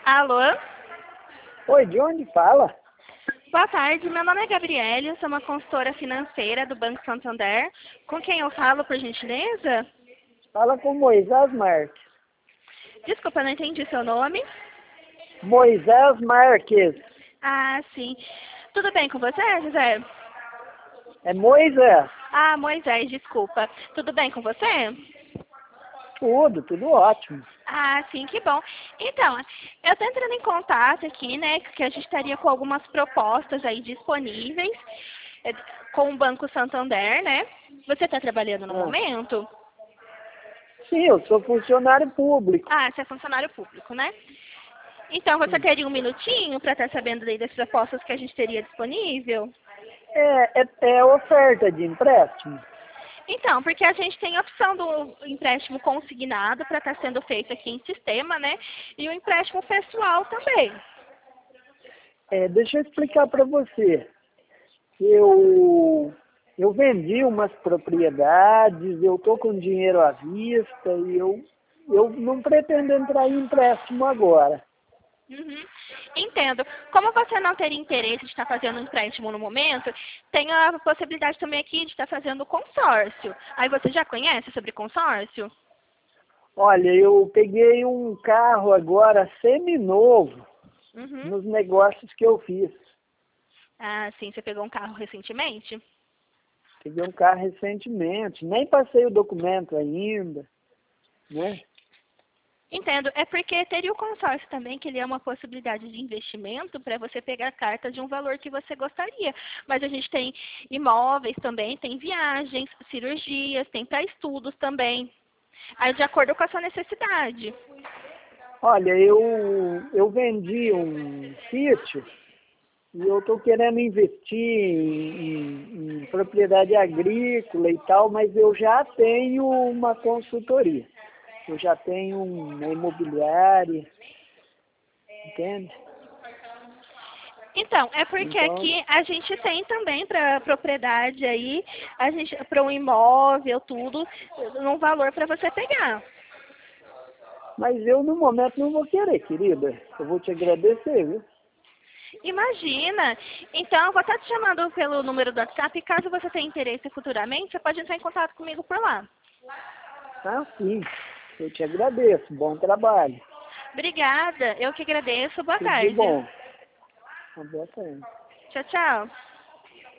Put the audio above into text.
Alô? Oi, de onde fala? Boa tarde, meu nome é Gabriele, eu sou uma consultora financeira do Banco Santander. Com quem eu falo, por gentileza? Fala com Moisés Marques. Desculpa, eu não entendi seu nome. Moisés Marques. Ah, sim. Tudo bem com você, José? É Moisés? Ah, Moisés, desculpa. Tudo bem com você? Tudo ótimo. Ah, sim, que bom. Então, eu estou entrando em contato aqui, né, que a gente estaria com algumas propostas aí disponíveis eh, com o Banco Santander, né? Você está trabalhando no Ah, momento? sim, eu sou funcionário público. Ah, você é funcionário público, né? Então, você Sim. teria um minutinho para estar sabendo aí das propostas que a gente teria disponível? É oferta de empréstimo? Então, porque a gente tem a opção do empréstimo consignado para estar sendo feito aqui em sistema, né? E o empréstimo pessoal também. Deixa eu explicar para você. Eu vendi umas propriedades, eu estou com dinheiro à vista e eu não pretendo entrar em empréstimo agora. Uhum. Entendo. Como você não teria interesse de estar fazendo um empréstimo no momento, tem a possibilidade também aqui de estar fazendo consórcio. Aí você já conhece sobre consórcio? Olha, eu peguei um carro agora seminovo Uhum. nos negócios que eu fiz. Ah, sim. Você pegou um carro recentemente? Peguei um carro recentemente, nem passei o documento ainda, né? Entendo. É porque teria o consórcio também, que ele é uma possibilidade de investimento para você pegar carta de um valor que você gostaria. Mas a gente tem imóveis também, tem viagens, cirurgias, tem para estudos também. Aí de acordo com a sua necessidade. Olha, eu vendi um sítio e eu estou querendo investir em propriedade agrícola e tal, mas eu já tenho uma consultoria. Eu já tenho uma imobiliária, entende? Então, é porque Então, aqui a gente tem também para propriedade aí, a gente para um imóvel, tudo, num valor para você pegar. mas eu no momento não vou querer, querida. Eu vou te agradecer, viu? Imagina! Então, eu vou estar te chamando pelo número do WhatsApp, e caso você tenha interesse futuramente, você pode entrar em contato comigo por lá. Ah, sim. Eu te agradeço. Bom trabalho. Obrigada, eu que agradeço. Boa Tudo de tarde. bom. Uma boa tarde. Tchau, tchau.